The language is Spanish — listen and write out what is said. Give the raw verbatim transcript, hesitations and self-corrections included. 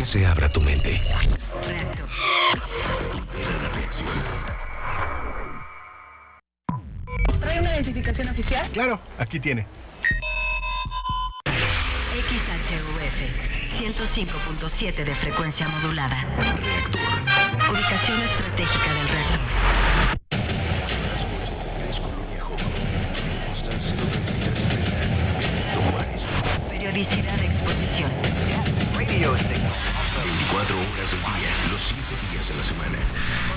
se abra tu mente. Reactor. Libera la reacción. ¿Trae una identificación oficial? Claro, aquí tiene. X H U F ciento cinco punto siete de frecuencia modulada. Reactor. Ubicación estratégica del reactor.